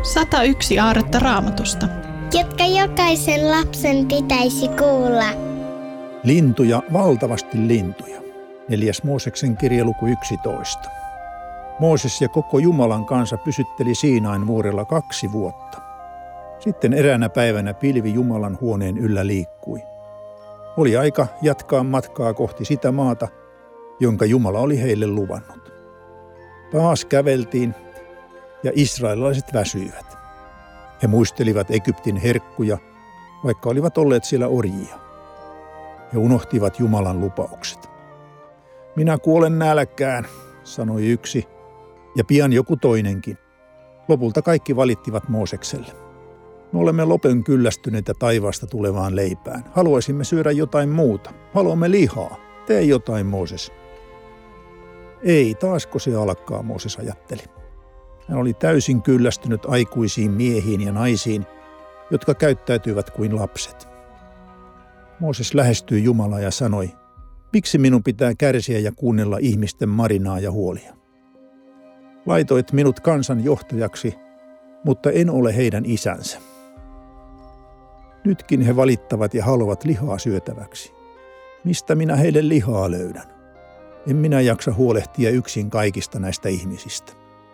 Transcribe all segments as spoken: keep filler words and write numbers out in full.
sata yksi aarretta Raamatusta, jotka jokaisen lapsen pitäisi kuulla. Lintuja, valtavasti lintuja. Neljäs Mooseksen kirja luku yksitoista. Mooses ja koko Jumalan kansa pysytteli Siinain vuorella kaksi vuotta. Sitten eräänä päivänä pilvi Jumalan huoneen yllä liikkui. Oli aika jatkaa matkaa kohti sitä maata, jonka Jumala oli heille luvannut. Taas käveltiin ja israelilaiset väsyivät. He muistelivat Egyptin herkkuja, vaikka olivat olleet siellä orjia. He unohtivat Jumalan lupaukset. Minä kuolen nälkään, sanoi yksi, ja pian joku toinenkin. Lopulta kaikki valittivat Moosekselle. Me olemme lopen kyllästyneitä taivaasta tulevaan leipään. Haluaisimme syödä jotain muuta. Haluamme lihaa. Tee jotain, Mooses. Ei, taasko se alkaa, Mooses ajatteli. Hän oli täysin kyllästynyt aikuisiin miehiin ja naisiin, jotka käyttäytyivät kuin lapset. Mooses lähestyi Jumalaa ja sanoi, miksi minun pitää kärsiä ja kuunnella ihmisten marinaa ja huolia? Laitoit minut kansan johtajaksi, mutta en ole heidän isänsä. Nytkin he valittavat ja haluavat lihaa syötäväksi. Mistä minä heille lihaa löydän? En minä jaksa huolehtia yksin kaikista näistä ihmisistä.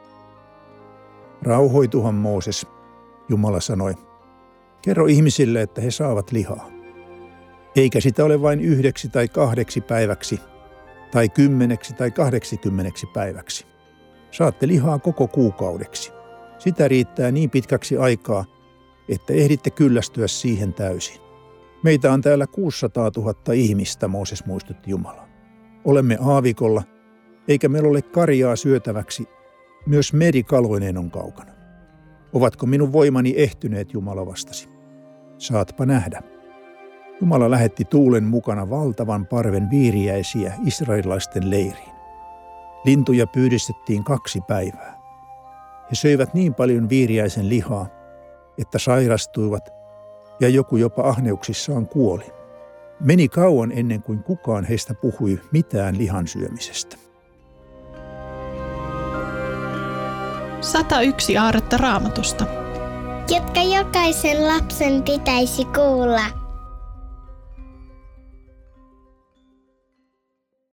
Rauhoituhan, Mooses, Jumala sanoi. Kerro ihmisille, että he saavat lihaa. Eikä sitä ole vain yhdeksi tai kahdeksi päiväksi, tai kymmeneksi tai kahdeksikymmeneksi päiväksi. Saatte lihaa koko kuukaudeksi. Sitä riittää niin pitkäksi aikaa, että ehditte kyllästyä siihen täysin. Meitä on täällä kuusisataatuhatta ihmistä, Mooses muistutti Jumala. Olemme aavikolla, eikä meillä ole karjaa syötäväksi. Myös meri kaloineen on kaukana. Ovatko minun voimani ehtyneet, Jumala vastasi. Saatpa nähdä. Jumala lähetti tuulen mukana valtavan parven viiriäisiä israelilaisten leiriin. Lintuja pyydistettiin kaksi päivää. He söivät niin paljon viiriäisen lihaa, että sairastuivat ja joku jopa ahneuksissaan kuoli. Meni kauan ennen kuin kukaan heistä puhui mitään lihan syömisestä. sata yksi aarretta Raamatusta, jotka jokaisen lapsen pitäisi kuulla.